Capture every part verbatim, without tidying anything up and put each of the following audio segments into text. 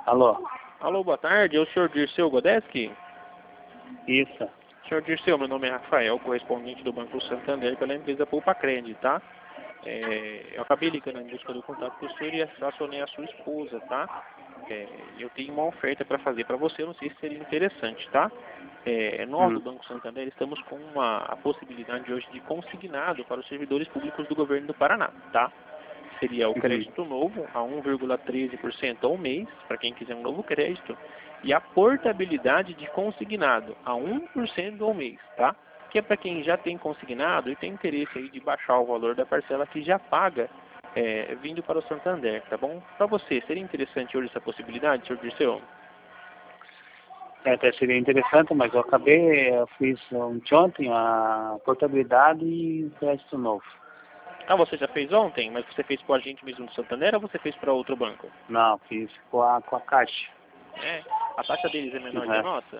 Alô? Alô, boa tarde. É o senhor Dirceu Godeski? Isso. Senhor Dirceu, meu nome é Rafael, correspondente do Banco Santander pela empresa Poupa Cred, tá? É, eu acabei ligando em busca do contato do senhor e acionei a sua esposa, tá? É, eu tenho uma oferta para fazer para você, eu não sei se seria interessante, tá? É, nós Hum. do Banco Santander estamos com uma, a possibilidade hoje de consignado para os servidores públicos do governo do Paraná, tá? Seria o Uhum. crédito novo a um vírgula treze por cento ao mês, para quem quiser um novo crédito, e a portabilidade de consignado a um por cento ao mês, tá? Que é para quem já tem consignado e tem interesse aí de baixar o valor da parcela que já paga é, vindo para o Santander, tá bom? Para você, seria interessante hoje essa possibilidade, senhor Dirceu? É, até seria interessante, mas eu acabei, eu fiz ontem a portabilidade e o crédito novo. Ah, você já fez ontem, mas você fez com a gente mesmo do Santander ou você fez para outro banco? Não, fiz com a, com a Caixa. É, a taxa deles é menor que a Uhum. nossa?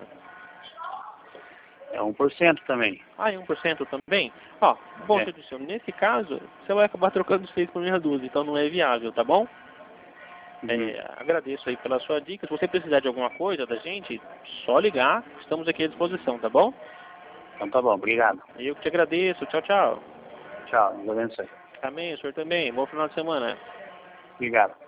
É um por cento também. Ah, e um por cento também? Ó, bom, É. senhor Dirceu, nesse caso, você vai acabar trocando seis por meia dúzia, então não é viável, tá bom? Uhum. É, agradeço aí pela sua dica. Se você precisar de alguma coisa da gente, só ligar, estamos aqui à disposição, tá bom? Então tá bom, obrigado. Eu que te agradeço. Tchau, tchau. Tchau, Deus abençoe. Amém, o senhor também. Bom final de semana. Obrigado.